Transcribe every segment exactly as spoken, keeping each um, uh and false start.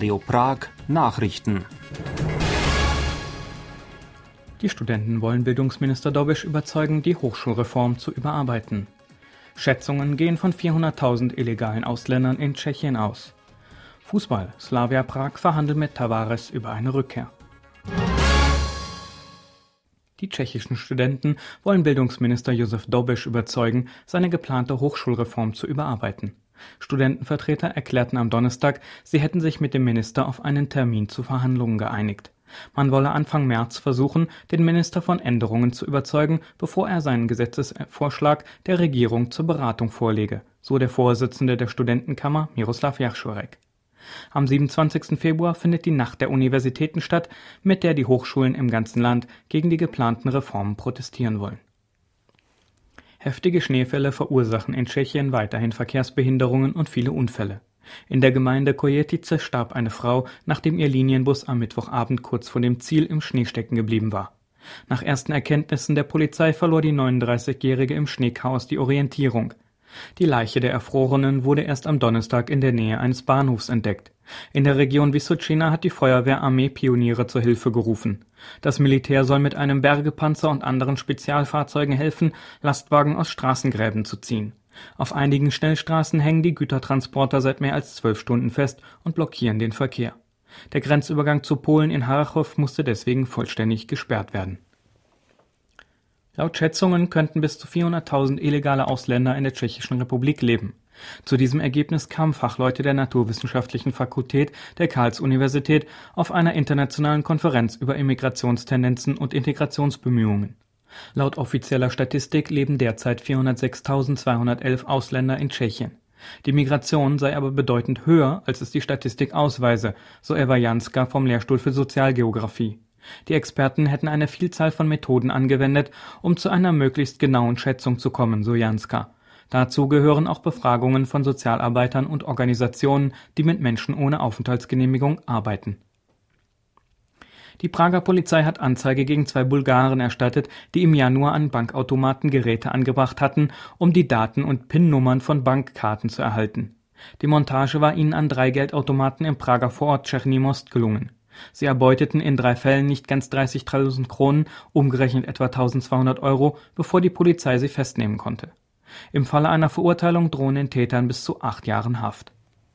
Radio Prag Nachrichten. Die Studenten wollen Bildungsminister Dobiš überzeugen, die Hochschulreform zu überarbeiten. Schätzungen gehen von vierhunderttausend illegalen Ausländern in Tschechien aus. Fußball: Slavia Prag verhandelt mit Tavares über eine Rückkehr. Die tschechischen Studenten wollen Bildungsminister Josef Dobiš überzeugen, seine geplante Hochschulreform zu überarbeiten. Studentenvertreter erklärten am Donnerstag, sie hätten sich mit dem Minister auf einen Termin zu Verhandlungen geeinigt. Man wolle Anfang März versuchen, den Minister von Änderungen zu überzeugen, bevor er seinen Gesetzesvorschlag der Regierung zur Beratung vorlege, so der Vorsitzende der Studentenkammer Miroslav Jachorek. Am siebenundzwanzigsten Februar findet die Nacht der Universitäten statt, mit der die Hochschulen im ganzen Land gegen die geplanten Reformen protestieren wollen. Heftige Schneefälle verursachen in Tschechien weiterhin Verkehrsbehinderungen und viele Unfälle. In der Gemeinde Kojetice starb eine Frau, nachdem ihr Linienbus am Mittwochabend kurz vor dem Ziel im Schnee stecken geblieben war. Nach ersten Erkenntnissen der Polizei verlor die neununddreißigjährige im Schneechaos die Orientierung. Die Leiche der Erfrorenen wurde erst am Donnerstag in der Nähe eines Bahnhofs entdeckt. In der Region Vysočina hat die Feuerwehr Armeepioniere zur Hilfe gerufen. Das Militär soll mit einem Bergepanzer und anderen Spezialfahrzeugen helfen, Lastwagen aus Straßengräben zu ziehen. Auf einigen Schnellstraßen hängen die Gütertransporter seit mehr als zwölf Stunden fest und blockieren den Verkehr. Der Grenzübergang zu Polen in Harrachov musste deswegen vollständig gesperrt werden. Laut Schätzungen könnten bis zu vierhunderttausend illegale Ausländer in der Tschechischen Republik leben. Zu diesem Ergebnis kamen Fachleute der Naturwissenschaftlichen Fakultät der Karls-Universität auf einer internationalen Konferenz über Immigrationstendenzen und Integrationsbemühungen. Laut offizieller Statistik leben derzeit vierhundertsechstausendzweihundertelf Ausländer in Tschechien. Die Migration sei aber bedeutend höher, als es die Statistik ausweise, so Eva Janska vom Lehrstuhl für Sozialgeographie. Die Experten hätten eine Vielzahl von Methoden angewendet, um zu einer möglichst genauen Schätzung zu kommen, so Janska. Dazu gehören auch Befragungen von Sozialarbeitern und Organisationen, die mit Menschen ohne Aufenthaltsgenehmigung arbeiten. Die Prager Polizei hat Anzeige gegen zwei Bulgaren erstattet, die im Januar an Bankautomaten Geräte angebracht hatten, um die Daten und P I N-Nummern von Bankkarten zu erhalten. Die Montage war ihnen an drei Geldautomaten im Prager Vorort Černý Most gelungen. Sie erbeuteten in drei Fällen nicht ganz dreißigtausend Kronen, umgerechnet etwa eintausendzweihundert Euro, bevor die Polizei sie festnehmen konnte. Im Falle einer Verurteilung drohen den Tätern bis zu acht Jahren Haft.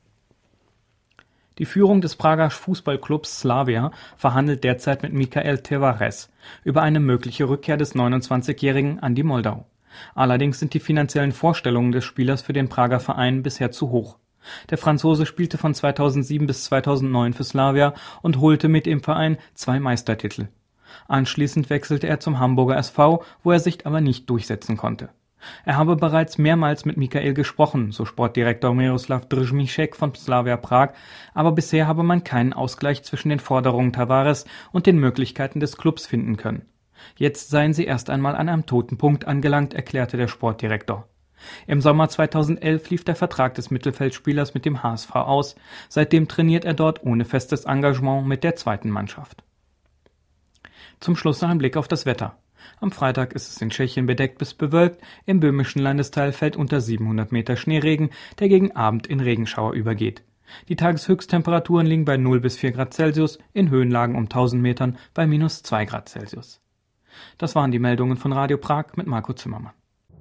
Die Führung des Prager Fußballclubs Slavia verhandelt derzeit mit Michael Tavares über eine mögliche Rückkehr des neunundzwanzigjährigen an die Moldau. Allerdings sind die finanziellen Vorstellungen des Spielers für den Prager Verein bisher zu hoch. Der Franzose spielte von zweitausendsieben bis zweitausendneun für Slavia und holte mit dem Verein zwei Meistertitel. Anschließend wechselte er zum Hamburger S V, wo er sich aber nicht durchsetzen konnte. Er habe bereits mehrmals mit Michael gesprochen, so Sportdirektor Miroslav Držmíšek von Slavia Prag, aber bisher habe man keinen Ausgleich zwischen den Forderungen Tavares und den Möglichkeiten des Clubs finden können. Jetzt seien sie erst einmal an einem toten Punkt angelangt, erklärte der Sportdirektor. Im Sommer zweitausendelf lief der Vertrag des Mittelfeldspielers mit dem H S V aus. Seitdem trainiert er dort ohne festes Engagement mit der zweiten Mannschaft. Zum Schluss noch ein Blick auf das Wetter. Am Freitag ist es in Tschechien bedeckt bis bewölkt, im böhmischen Landesteil fällt unter siebenhundert Meter Schneeregen, der gegen Abend in Regenschauer übergeht. Die Tageshöchsttemperaturen liegen bei null bis vier Grad Celsius, in Höhenlagen um tausend Metern bei minus zwei Grad Celsius. Das waren die Meldungen von Radio Prag mit Marco Zimmermann.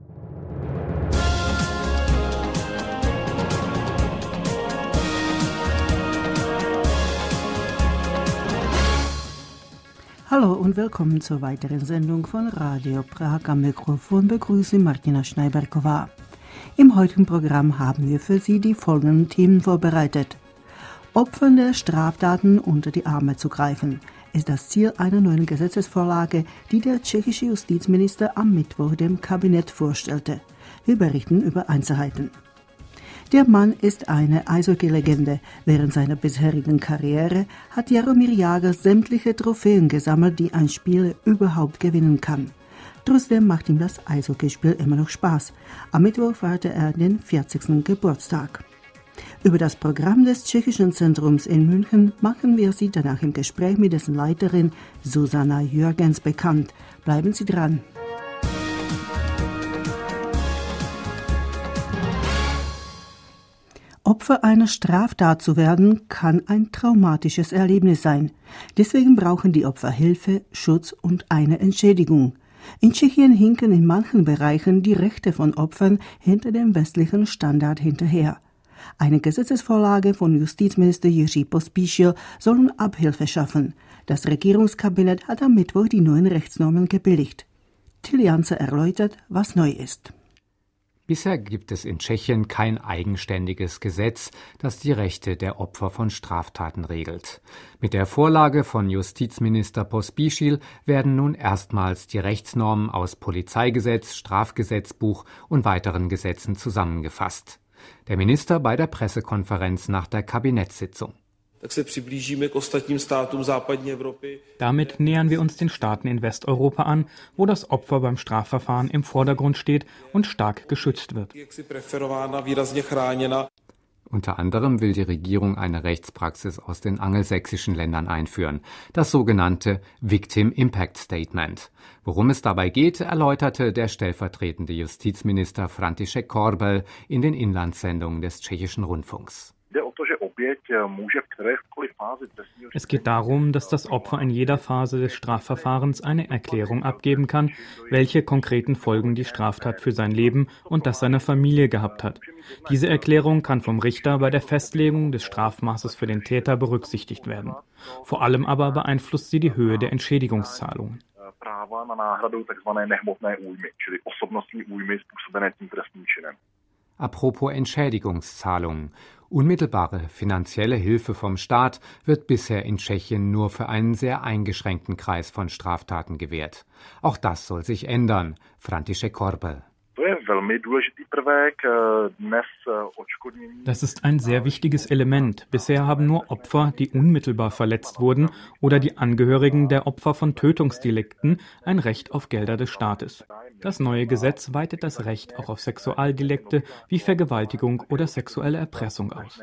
Hallo und willkommen zur weiteren Sendung von Radio Prag. Am Mikrofon begrüße Martina Schneiberkova. Im heutigen Programm haben wir für Sie die folgenden Themen vorbereitet. Opfern der Straftaten unter die Arme zu greifen, ist das Ziel einer neuen Gesetzesvorlage, die der tschechische Justizminister am Mittwoch dem Kabinett vorstellte. Wir berichten über Einzelheiten. Der Mann ist eine Eishockey-Legende. Während seiner bisherigen Karriere hat Jaromír Jágr sämtliche Trophäen gesammelt, die ein Spieler überhaupt gewinnen kann. Trotzdem macht ihm das Eishockeyspiel immer noch Spaß. Am Mittwoch feierte er den vierzigsten Geburtstag. Über das Programm des Tschechischen Zentrums in München machen wir Sie danach im Gespräch mit dessen Leiterin Susanna Jürgens bekannt. Bleiben Sie dran. Opfer einer Straftat zu werden, kann ein traumatisches Erlebnis sein. Deswegen brauchen die Opfer Hilfe, Schutz und eine Entschädigung. In Tschechien hinken in manchen Bereichen die Rechte von Opfern hinter dem westlichen Standard hinterher. Eine Gesetzesvorlage von Justizminister Jiří Pospíšil soll nun Abhilfe schaffen. Das Regierungskabinett hat am Mittwoch die neuen Rechtsnormen gebilligt. Till Janse erläutert, was neu ist. Bisher gibt es in Tschechien kein eigenständiges Gesetz, das die Rechte der Opfer von Straftaten regelt. Mit der Vorlage von Justizminister Pospíšil werden nun erstmals die Rechtsnormen aus Polizeigesetz, Strafgesetzbuch und weiteren Gesetzen zusammengefasst. Der Minister bei der Pressekonferenz nach der Kabinettssitzung. Damit nähern wir uns den Staaten in Westeuropa an, wo das Opfer beim Strafverfahren im Vordergrund steht und stark geschützt wird. Unter anderem will die Regierung eine Rechtspraxis aus den angelsächsischen Ländern einführen, das sogenannte Victim Impact Statement. Worum es dabei geht, erläuterte der stellvertretende Justizminister František Korbel in den Inlandssendungen des tschechischen Rundfunks. Es geht darum, dass das Opfer in jeder Phase des Strafverfahrens eine Erklärung abgeben kann, welche konkreten Folgen die Straftat für sein Leben und das seiner Familie gehabt hat. Diese Erklärung kann vom Richter bei der Festlegung des Strafmaßes für den Täter berücksichtigt werden. Vor allem aber beeinflusst sie die Höhe der Entschädigungszahlungen. Apropos Entschädigungszahlungen. Unmittelbare finanzielle Hilfe vom Staat wird bisher in Tschechien nur für einen sehr eingeschränkten Kreis von Straftaten gewährt. Auch das soll sich ändern, František Korbel. Das ist ein sehr wichtiges Element. Bisher haben nur Opfer, die unmittelbar verletzt wurden, oder die Angehörigen der Opfer von Tötungsdelikten ein Recht auf Gelder des Staates. Das neue Gesetz weitet das Recht auch auf Sexualdelikte wie Vergewaltigung oder sexuelle Erpressung aus.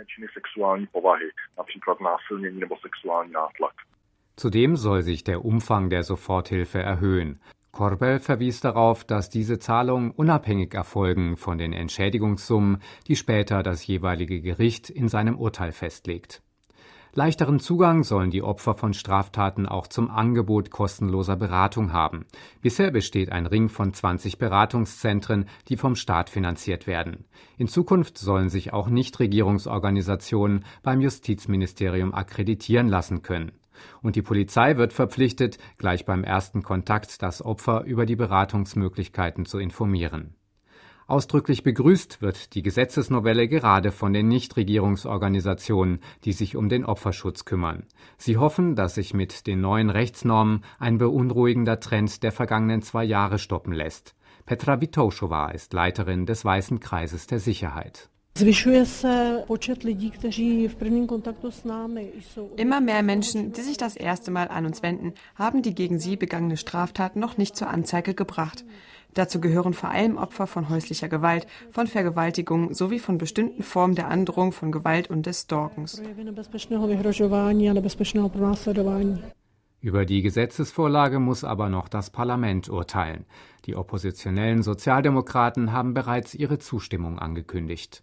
Zudem soll sich der Umfang der Soforthilfe erhöhen. Korbel verwies darauf, dass diese Zahlungen unabhängig erfolgen von den Entschädigungssummen, die später das jeweilige Gericht in seinem Urteil festlegt. Leichteren Zugang sollen die Opfer von Straftaten auch zum Angebot kostenloser Beratung haben. Bisher besteht ein Ring von zwanzig Beratungszentren, die vom Staat finanziert werden. In Zukunft sollen sich auch Nichtregierungsorganisationen beim Justizministerium akkreditieren lassen können. Und die Polizei wird verpflichtet, gleich beim ersten Kontakt das Opfer über die Beratungsmöglichkeiten zu informieren. Ausdrücklich begrüßt wird die Gesetzesnovelle gerade von den Nichtregierungsorganisationen, die sich um den Opferschutz kümmern. Sie hoffen, dass sich mit den neuen Rechtsnormen ein beunruhigender Trend der vergangenen zwei Jahre stoppen lässt. Petra Vitoušová ist Leiterin des Weißen Kreises der Sicherheit. Immer mehr Menschen, die sich das erste Mal an uns wenden, haben die gegen sie begangene Straftat noch nicht zur Anzeige gebracht. Dazu gehören vor allem Opfer von häuslicher Gewalt, von Vergewaltigung sowie von bestimmten Formen der Androhung von Gewalt und des Stalkens. Über die Gesetzesvorlage muss aber noch das Parlament urteilen. Die oppositionellen Sozialdemokraten haben bereits ihre Zustimmung angekündigt.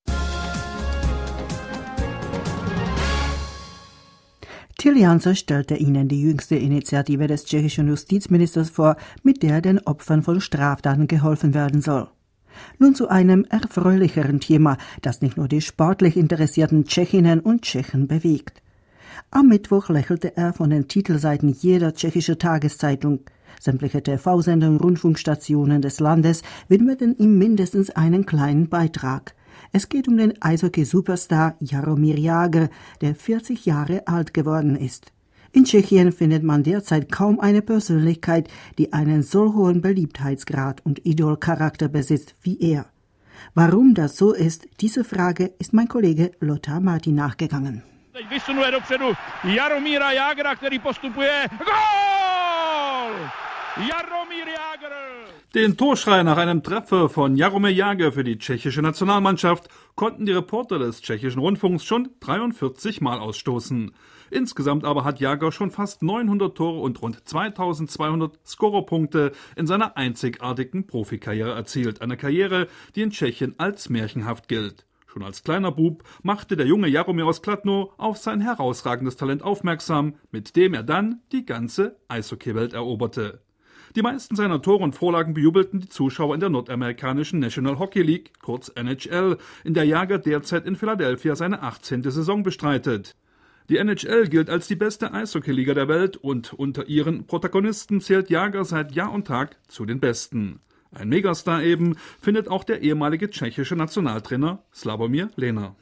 Till Janse stellte Ihnen die jüngste Initiative des tschechischen Justizministers vor, mit der den Opfern von Straftaten geholfen werden soll. Nun zu einem erfreulicheren Thema, das nicht nur die sportlich interessierten Tschechinnen und Tschechen bewegt. Am Mittwoch lächelte er von den Titelseiten jeder tschechischen Tageszeitung. Sämtliche T V-Sender und Rundfunkstationen des Landes widmeten ihm mindestens einen kleinen Beitrag. Es geht um den Eishockey-Superstar Jaromír Jágr, der vierzig Jahre alt geworden ist. In Tschechien findet man derzeit kaum eine Persönlichkeit, die einen so hohen Beliebtheitsgrad und Idolcharakter besitzt wie er. Warum das so ist, diese Frage ist mein Kollege Lothar Martin nachgegangen. Teď vysunuje dopředu Jaromíra Jágra, který postupuje. Gól! Jaromír Jágr! Den Torschrei nach einem Treffer von Jaromír Jágr für die tschechische Nationalmannschaft konnten die Reporter des tschechischen Rundfunks schon dreiundvierzig Mal ausstoßen. Insgesamt aber hat Jágr schon fast neunhundert Tore und rund zweitausendzweihundert Scorerpunkte in seiner einzigartigen Profikarriere erzielt. Eine Karriere, die in Tschechien als märchenhaft gilt. Schon als kleiner Bub machte der junge Jaromir aus Kladno auf sein herausragendes Talent aufmerksam, mit dem er dann die ganze Eishockeywelt eroberte. Die meisten seiner Tore und Vorlagen bejubelten die Zuschauer in der nordamerikanischen National Hockey League, kurz N H L, in der Jágr derzeit in Philadelphia seine achtzehnte Saison bestreitet. Die N H L gilt als die beste Eishockeyliga der Welt und unter ihren Protagonisten zählt Jágr seit Jahr und Tag zu den Besten. Ein Megastar eben findet auch der ehemalige tschechische Nationaltrainer Slawomir Lehner.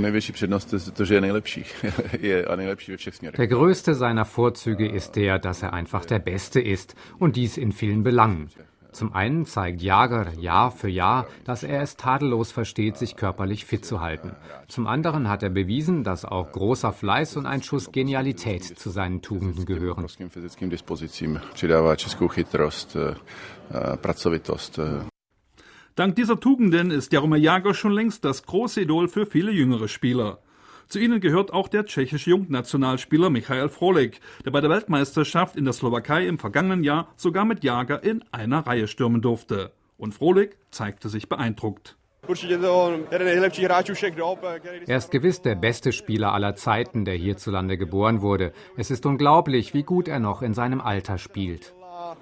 Der größte seiner Vorzüge ist der, dass er einfach der Beste ist und dies in vielen Belangen. Zum einen zeigt Jágr Jahr für Jahr, dass er es tadellos versteht, sich körperlich fit zu halten. Zum anderen hat er bewiesen, dass auch großer Fleiß und ein Schuss Genialität zu seinen Tugenden gehören. Dank dieser Tugenden ist Jaromir Jágr schon längst das große Idol für viele jüngere Spieler. Zu ihnen gehört auch der tschechische Jugendnationalspieler Michael Frolik, der bei der Weltmeisterschaft in der Slowakei im vergangenen Jahr sogar mit Jágr in einer Reihe stürmen durfte. Und Frolik zeigte sich beeindruckt. Er ist gewiss der beste Spieler aller Zeiten, der hierzulande geboren wurde. Es ist unglaublich, wie gut er noch in seinem Alter spielt.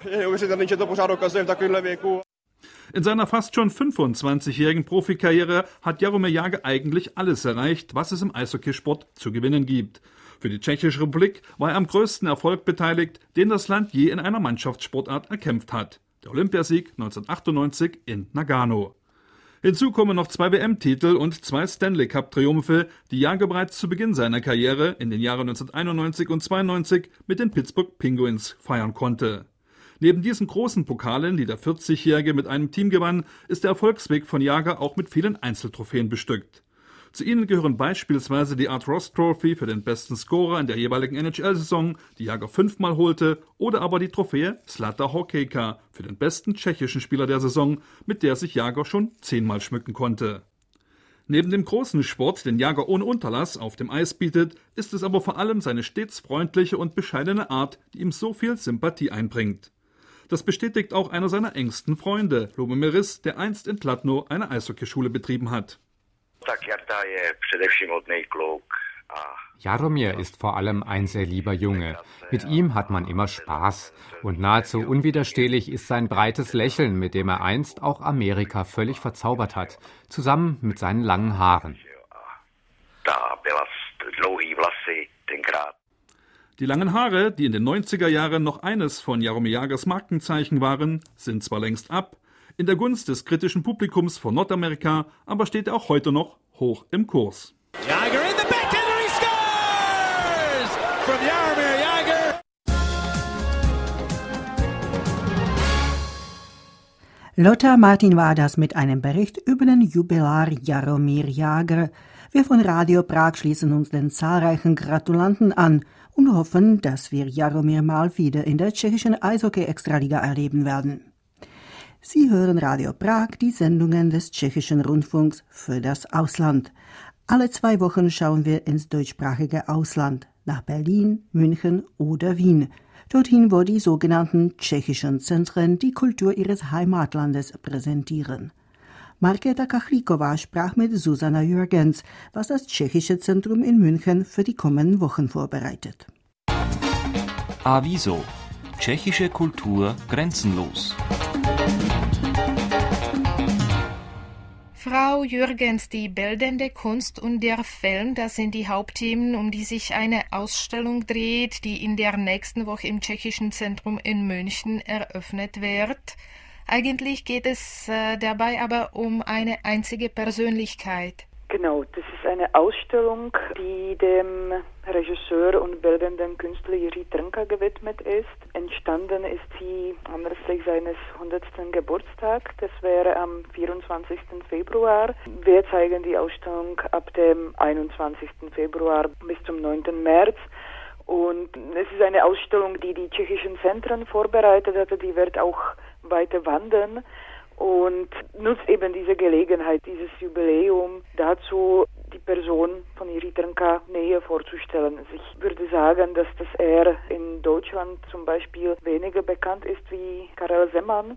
In seiner fast schon fünfundzwanzigjährigen Profikarriere hat Jaromir Jágr eigentlich alles erreicht, was es im Eishockeysport zu gewinnen gibt. Für die Tschechische Republik war er am größten Erfolg beteiligt, den das Land je in einer Mannschaftssportart erkämpft hat. Der Olympiasieg neunzehnhundertachtundneunzig in Nagano. Hinzu kommen noch zwei W M-Titel und zwei Stanley-Cup-Triumphe, die Jágr bereits zu Beginn seiner Karriere in den Jahren neunzehnhunderteinundneunzig und zweiundneunzig mit den Pittsburgh Penguins feiern konnte. Neben diesen großen Pokalen, die der vierzigjährige mit einem Team gewann, ist der Erfolgsweg von Jágr auch mit vielen Einzeltrophäen bestückt. Zu ihnen gehören beispielsweise die Art Ross Trophy für den besten Scorer in der jeweiligen N H L-Saison, die Jágr fünfmal holte, oder aber die Trophäe Zlata Hokejka für den besten tschechischen Spieler der Saison, mit der sich Jágr schon zehnmal schmücken konnte. Neben dem großen Sport, den Jágr ohne Unterlass auf dem Eis bietet, ist es aber vor allem seine stets freundliche und bescheidene Art, die ihm so viel Sympathie einbringt. Das bestätigt auch einer seiner engsten Freunde, Lubomir Riss, der einst in Kladno eine Eishockeyschule betrieben hat. Jaromir ist vor allem ein sehr lieber Junge. Mit ihm hat man immer Spaß. Und nahezu unwiderstehlich ist sein breites Lächeln, mit dem er einst auch Amerika völlig verzaubert hat, zusammen mit seinen langen Haaren. Die langen Haare, die in den neunziger Jahren noch eines von Jaromir Jágrs Markenzeichen waren, sind zwar längst ab, in der Gunst des kritischen Publikums von Nordamerika, aber steht er auch heute noch hoch im Kurs. Jágr in the backhand and he scores! From Jaromir Jágr! Lothar Martin war das mit einem Bericht über den Jubilar Jaromir Jágr. Wir von Radio Prag schließen uns den zahlreichen Gratulanten an und hoffen, dass wir Jaromir mal wieder in der tschechischen Eishockey-Extraliga erleben werden. Sie hören Radio Prag, die Sendungen des tschechischen Rundfunks für das Ausland. Alle zwei Wochen schauen wir ins deutschsprachige Ausland, nach Berlin, München oder Wien. Dorthin, wo die sogenannten tschechischen Zentren die Kultur ihres Heimatlandes präsentieren. Markéta Kachlíková sprach mit Susanna Jürgens, was das tschechische Zentrum in München für die kommenden Wochen vorbereitet. Aviso. Tschechische Kultur grenzenlos. Frau Jürgens, die bildende Kunst und der Film, das sind die Hauptthemen, um die sich eine Ausstellung dreht, die in der nächsten Woche im Tschechischen Zentrum in München eröffnet wird. Eigentlich geht es äh, dabei aber um eine einzige Persönlichkeit. Genau, das ist eine Ausstellung, die dem Regisseur und bildenden Künstler Jiří Trnka gewidmet ist. Entstanden ist sie anlässlich seines hundertsten Geburtstag. Das wäre am vierundzwanzigsten Februar. Wir zeigen die Ausstellung ab dem einundzwanzigsten Februar bis zum neunten März. Und es ist eine Ausstellung, die die tschechischen Zentren vorbereitet hatte. Die wird auch weiter wandern und nutzt eben diese Gelegenheit, dieses Jubiläum dazu, die Person von Jiří Trnka näher vorzustellen. Also ich würde sagen, dass das er in Deutschland zum Beispiel weniger bekannt ist wie Karel Zeman.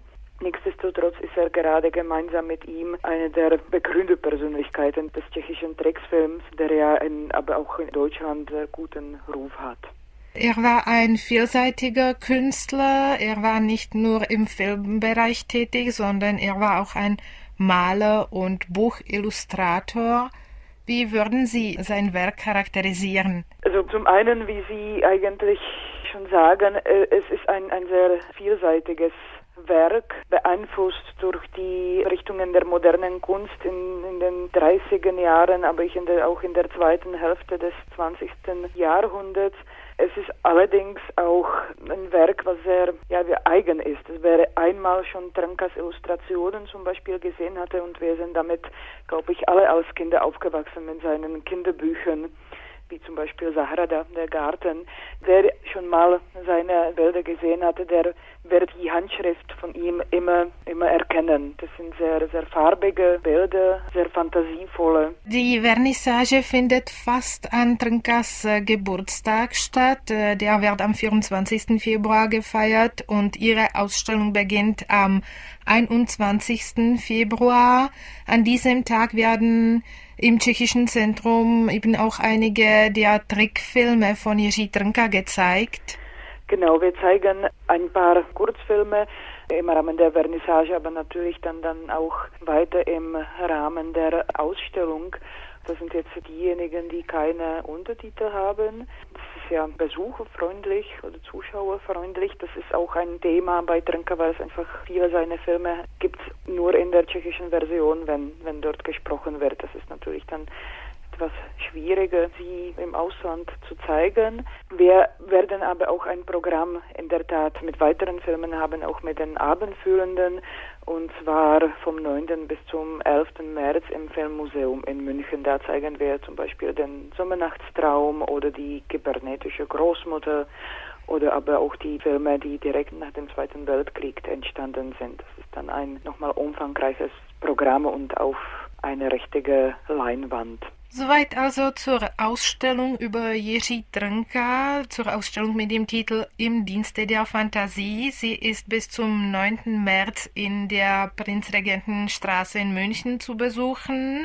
Nichtsdestotrotz ist er gerade gemeinsam mit ihm eine der Begründerpersönlichkeiten des tschechischen Trickfilms, der ja in, aber auch in Deutschland guten Ruf hat. Er war ein vielseitiger Künstler. Er war nicht nur im Filmbereich tätig, sondern er war auch ein Maler und Buchillustrator. Wie würden Sie sein Werk charakterisieren? Also zum einen, wie Sie eigentlich schon sagen, es ist ein, ein sehr vielseitiges Werk, beeinflusst durch die Richtungen der modernen Kunst in, in den dreißiger Jahren, aber ich in der, auch in der zweiten Hälfte des zwanzigsten Jahrhunderts. Es ist allerdings auch ein Werk, was sehr ja, eigen ist. Es wäre einmal schon Trnkas Illustrationen zum Beispiel gesehen hatte und wir sind damit, glaube ich, alle als Kinder aufgewachsen mit seinen Kinderbüchern, wie zum Beispiel Zahrada, der Garten. Wer schon mal seine Bilder gesehen hatte, der wird die Handschrift von ihm immer, immer erkennen. Das sind sehr, sehr farbige Bilder, sehr fantasievolle. Die Vernissage findet fast an Trnkas Geburtstag statt. Der wird am vierundzwanzigsten Februar gefeiert und ihre Ausstellung beginnt am einundzwanzigsten Februar. An diesem Tag werden im tschechischen Zentrum eben auch einige der Trickfilme von Jiří Trnka gezeigt. Genau, wir zeigen ein paar Kurzfilme im Rahmen der Vernissage, aber natürlich dann, dann auch weiter im Rahmen der Ausstellung. Das sind jetzt diejenigen, die keine Untertitel haben. Das ist ja besucherfreundlich oder zuschauerfreundlich. Das ist auch ein Thema bei Trnka, weil es einfach viele seiner Filme gibt nur in der tschechischen Version, wenn, wenn dort gesprochen wird. Das ist natürlich dann etwas schwieriger, sie im Ausland zu zeigen. Wir werden aber auch ein Programm in der Tat mit weiteren Filmen haben, auch mit den Abendführenden, und zwar vom neunten bis zum elften März im Filmmuseum in München. Da zeigen wir zum Beispiel den Sommernachtstraum oder die kybernetische Großmutter oder aber auch die Filme, die direkt nach dem Zweiten Weltkrieg entstanden sind. Das ist dann ein nochmal umfangreiches Programm und auf eine richtige Leinwand. Soweit also zur Ausstellung über Jiří Trnka, zur Ausstellung mit dem Titel Im Dienste der Fantasie. Sie ist bis zum neunten März in der Prinzregentenstraße in München zu besuchen.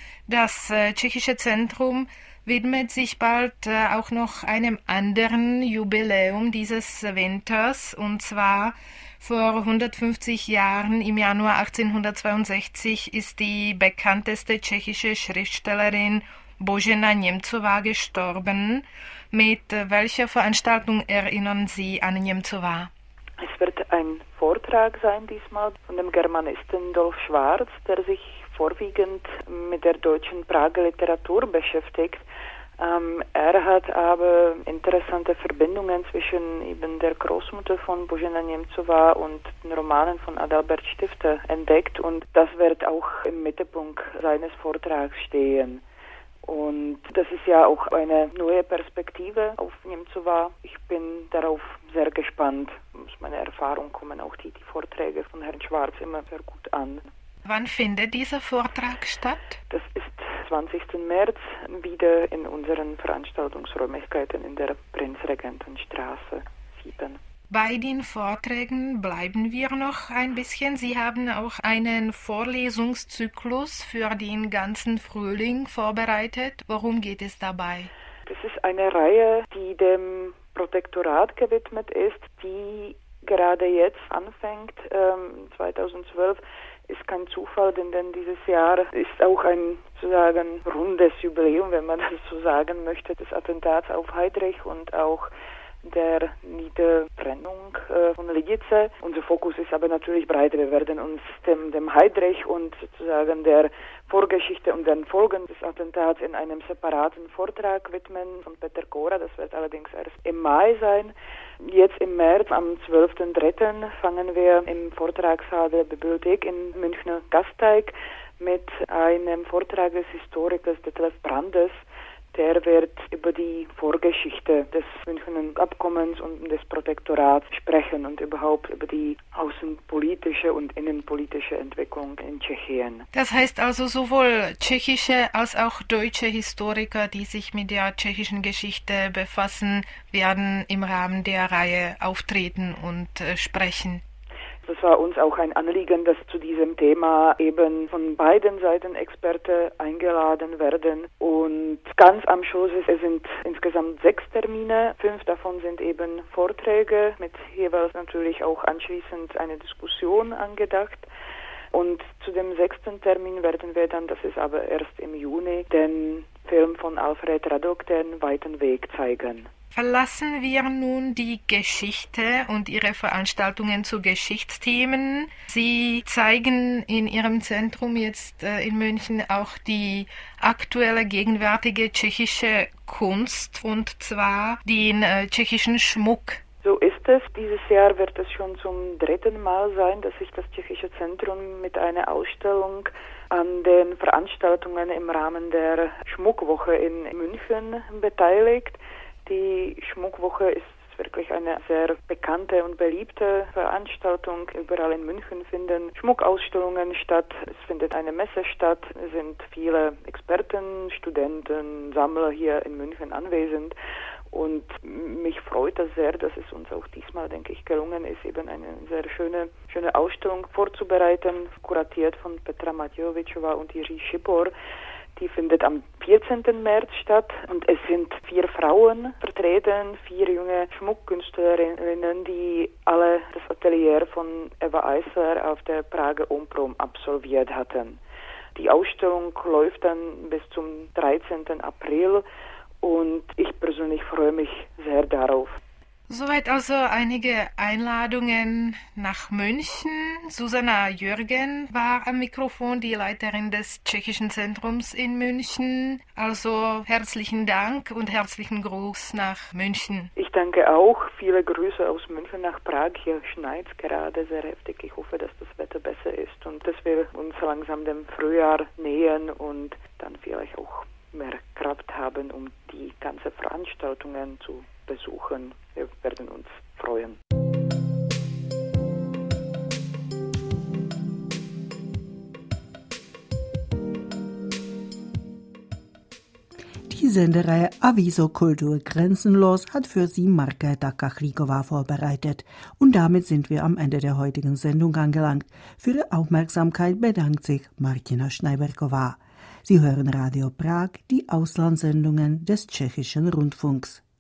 Das äh, tschechische Zentrum widmet sich bald äh, auch noch einem anderen Jubiläum dieses Winters, und zwar vor hundertfünfzig Jahren, im Januar achtzehnhundertzweiundsechzig, ist die bekannteste tschechische Schriftstellerin Božena Němcová gestorben. Mit welcher Veranstaltung erinnern Sie an Němcová? Es wird ein Vortrag sein diesmal von dem Germanisten Dolf Schwarz, der sich vorwiegend mit der deutschen Prager Literatur beschäftigt. Ähm, er hat aber interessante Verbindungen zwischen eben der Großmutter von Božena Němcová und den Romanen von Adalbert Stifter entdeckt, und das wird auch im Mittelpunkt seines Vortrags stehen. Und das ist ja auch eine neue Perspektive auf Němcová. Ich bin darauf sehr gespannt. Aus meiner Erfahrung kommen auch die, die Vorträge von Herrn Schwarz immer sehr gut an. Wann findet dieser Vortrag statt? Das ist zwanzigsten März wieder in unseren Veranstaltungsräumlichkeiten in der Prinzregentenstraße sieben. Bei den Vorträgen bleiben wir noch ein bisschen. Sie haben auch einen Vorlesungszyklus für den ganzen Frühling vorbereitet. Worum geht es dabei? Das ist eine Reihe, die dem Protektorat gewidmet ist, die gerade jetzt anfängt, ähm, zweitausendzwölf. Ist kein Zufall, denn, denn dieses Jahr ist auch ein sozusagen rundes Jubiläum, wenn man das so sagen möchte, des Attentats auf Heydrich und auch der Niederbrennung äh, von Lidice. Unser Fokus ist aber natürlich breiter. Wir werden uns dem, dem Heydrich und sozusagen der Vorgeschichte und den Folgen des Attentats in einem separaten Vortrag widmen von Peter Kora. Das wird allerdings erst im Mai sein. Jetzt im März, am zwölften dritten fangen wir im Vortragssaal der Bibliothek in Münchner Gasteig mit einem Vortrag des Historikers Detlef Brandes. Der wird über die Vorgeschichte des Münchner Abkommens und des Protektorats sprechen und überhaupt über die außenpolitische und innenpolitische Entwicklung in Tschechien. Das heißt also, sowohl tschechische als auch deutsche Historiker, die sich mit der tschechischen Geschichte befassen, werden im Rahmen der Reihe auftreten und äh, sprechen. Das war uns auch ein Anliegen, dass zu diesem Thema eben von beiden Seiten Experten eingeladen werden. Und ganz am Schluss es sind insgesamt sechs Termine. Fünf davon sind eben Vorträge mit jeweils natürlich auch anschließend eine Diskussion angedacht. Und zu dem sechsten Termin werden wir dann, das ist aber erst im Juni, den Film von Alfred Radok, Den weiten Weg, zeigen. Verlassen wir nun die Geschichte und Ihre Veranstaltungen zu Geschichtsthemen. Sie zeigen in Ihrem Zentrum jetzt äh, in München auch die aktuelle, gegenwärtige tschechische Kunst, und zwar den äh, tschechischen Schmuck. So ist es. Dieses Jahr wird es schon zum dritten Mal sein, dass sich das Tschechische Zentrum mit einer Ausstellung an den Veranstaltungen im Rahmen der Schmuckwoche in München beteiligt. Die Schmuckwoche ist wirklich eine sehr bekannte und beliebte Veranstaltung. Überall in München finden Schmuckausstellungen statt. Es findet eine Messe statt. Es sind viele Experten, Studenten, Sammler hier in München anwesend. Und mich freut das sehr, dass es uns auch diesmal, denke ich, gelungen ist, eben eine sehr schöne, schöne Ausstellung vorzubereiten, kuratiert von Petra Matjovicova und Jiří Šipor. Die findet am vierzehnten März statt und es sind vier Frauen vertreten, vier junge Schmuckkünstlerinnen, die alle das Atelier von Eva Eisler auf der Prager Omprom absolviert hatten. Die Ausstellung läuft dann bis zum dreizehnten April. Und ich persönlich freue mich sehr darauf. Soweit also einige Einladungen nach München. Susanna Jürgen war am Mikrofon, die Leiterin des Tschechischen Zentrums in München. Also herzlichen Dank und herzlichen Gruß nach München. Ich danke auch. Viele Grüße aus München nach Prag. Hier schneit es gerade sehr heftig. Ich hoffe, dass das Wetter besser ist und dass wir uns langsam dem Frühjahr nähern und dann vielleicht auch mehr Kraft haben, um die ganzen Veranstaltungen zu besuchen. Wir werden uns freuen. Die Sendereihe Aviso Kultur Grenzenlos hat für Sie Markéta Kachlíková vorbereitet. Und damit sind wir am Ende der heutigen Sendung angelangt. Für Ihre Aufmerksamkeit bedankt sich Martina Schneiberková. Sie hören Radio Prag, die Auslandssendungen des Tschechischen Rundfunks.